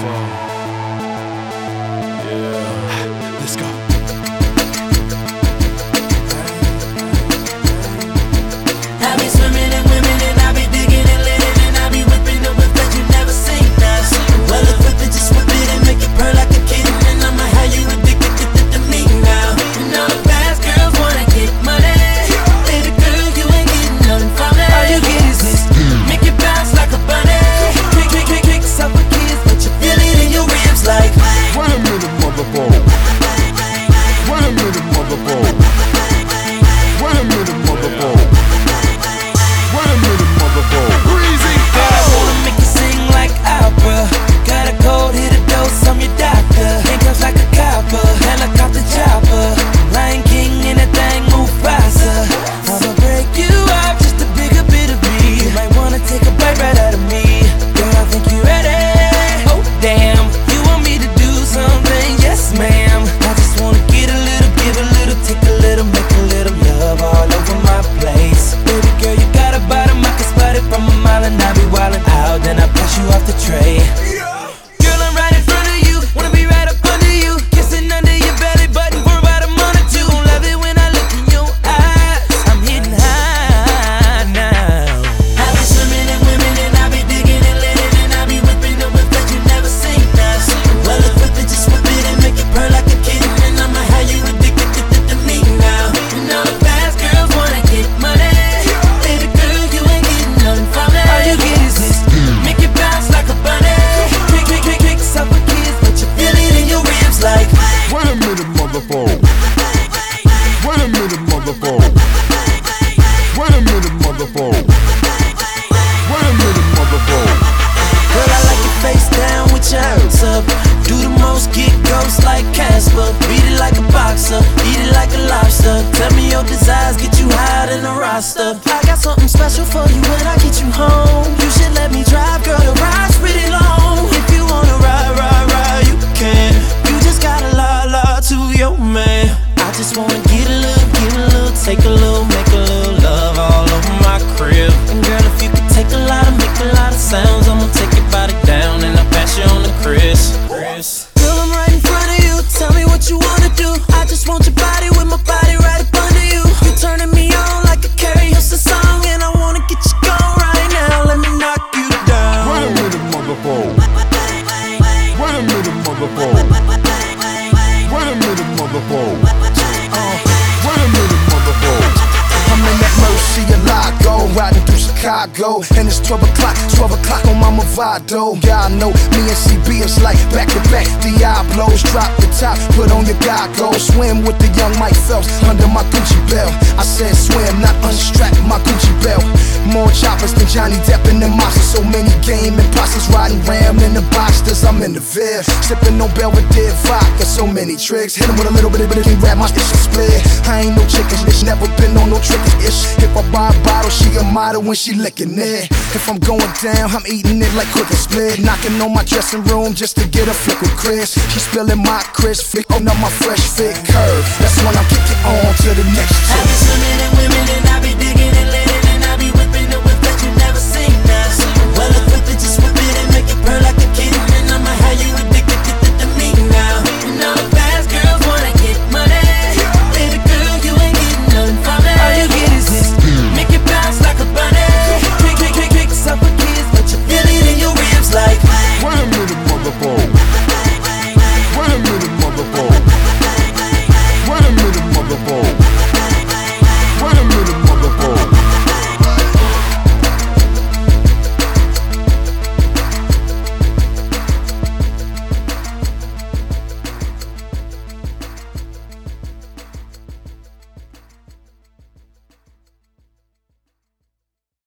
Yeah, let's go. I be swimming in women and I be digging and living and I be whipping up with that you never seen us. Well, if whip it, just whip it and make it purr like a kitten, and I'ma have you addicted to me now. And all the fast girls wanna get money. Baby girl, you ain't getting nothing from me. All you get is this, make it bounce like a bunny. Kicks up with kids, but you feel it in your ribs like. Wait a minute, motherfucker. Wait a minute, motherfucker. Wait a minute, motherfucker. Wait a minute, motherfucker. Breezy. I wanna make you sing like opera. Got a cold, hit a dose, I'm your doctor. Handcuffs like a copper, helicopter chopper. Lion King and that thing move faster. I'ma break you up, just a bigger bit of me. You might wanna take a bite right out of me. Girl, I think you ready. Oh damn, you want me to do something? Yes ma'am. I just wanna get a little, give a little, take a little, make a little love all over my place. Baby girl, you got a bottom, I can spot it from a mile, and I be wildin' out, then I pass you off the tray. Girl, I'm right in front of you, wanna be right up under you, kissing under your belly button for about a month or two. Love it when I look in your eyes, I'm hitting high now. I be swimming in women and I be digging and living and I be whipping up with that you never seen us. Well, if whip it, just whip it and make it purr like a kitten, and I'ma have you addicted to me now. And all the fast girls wanna get money. Baby girl, you ain't getting nothing from me. All you get is this, make it bounce like a bunny. Kicks up with kids, but you feel it in your ribs like. Wait a minute, motherfucker. Wait a minute, motherfucker. Wait a minute, motherfucker. Wait a minute, motherfucker. Girl, I like your face down with your hands up. Do the most, get ghost like Casper. Beat it like a boxer, eat it like a lobster. Tell me your desires, get you higher than a roster. I got something special for you when I get you home. You should let me drive, girl, the ride's pretty long. If you wanna ride, you can. You just gotta lie to your man. I just wanna get a little, take a little, make a little love all over my crib. And girl, if you could take a lot and make a lot of sounds, I'ma take your body down and I'll pass you on to Chris. Girl, I'm right in front of you, tell me what you wanna do. I just want your body with my body right up under you. You turning me on like a karaoke song, and I wanna get you going right now. Let me knock you down. Wait a minute, motherfucker. Wait a minute, motherfucker. Wait a minute, motherfucker. Wait a minute, motherfucker. I'm in that Murcielago, riding through Chicago, and it's 12 o'clock on my Movado. Yeah, I know, me and CB is like back to back. Diablos, drop the top, put on your goggles. Swim with the young Mike Phelps under my Gucci belt. I said swim, not unstrap my Gucci belt. More choppers than Johnny Depp in the monsters. So many game imposters riding ram in the boxers. I'm in the Viv, sipping on Belvedere vodka. So many tricks, hit 'em with a little bit of rap, my shit split. I ain't no chicken, bitch, never been on no trickin' ish. If I buy a bottle, she a model when she licking it. If I'm going down, I'm eating it like quick and split. Knocking on my dressing room just to get a flick of Chris. She spilling my Chris fit on up my fresh fit curve. That's when I kick it on to the next I chick. be swimming in women and I be digging